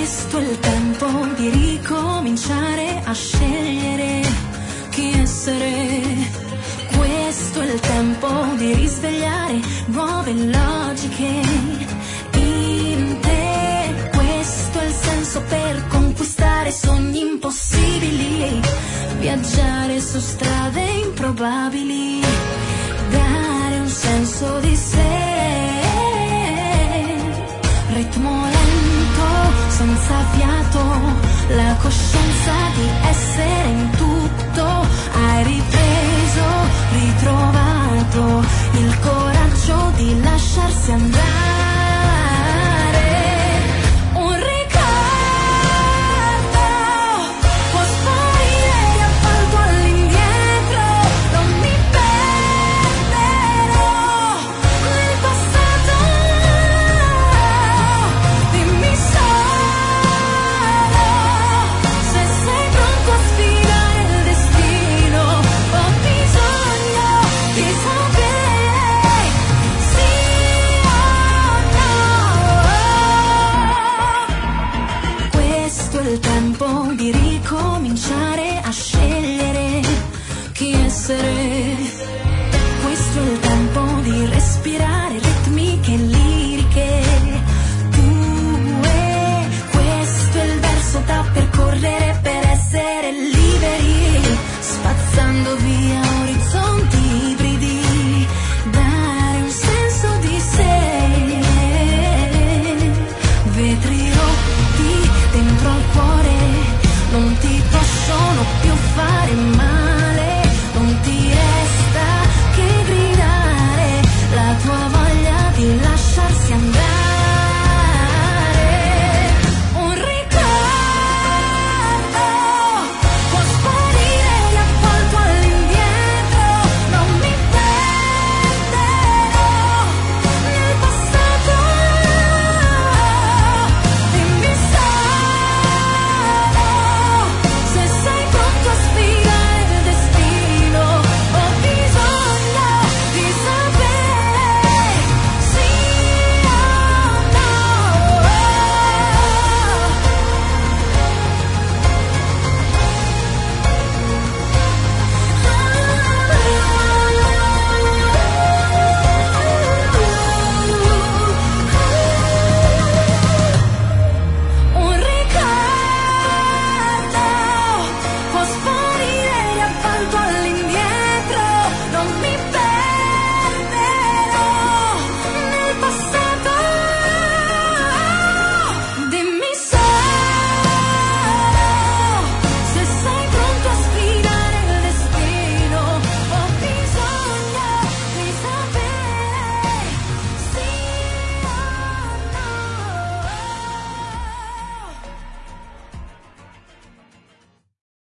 Questo è il tempo di ricominciare a scegliere chi essere. Questo è il tempo di risvegliare nuove logiche in te. Questo è il senso per conquistare sogni impossibili, viaggiare su strade improbabili, dare un senso di sé. Ritmo lento, senza fiato, la coscienza di essere in tutto. Hai ripreso, ritrovato il coraggio di lasciarsi andare. Un ricordo può sparire riavvolto all'indietro. Non mi perderò nel passato. Dimmi solo se sei pronto a sfidare il destino. Ho bisogno di sapere sì o no. Questo è il tempo di ricominciare a scegliere chi essere. Questo è il tempo di respirare ritmiche liriche tue. Questo è il verso da percorrere per essere liberi, spazzando via orizzonti ibridi, dare un senso di sé. Vetri rotti dentro al cuore non ti possono più fare male.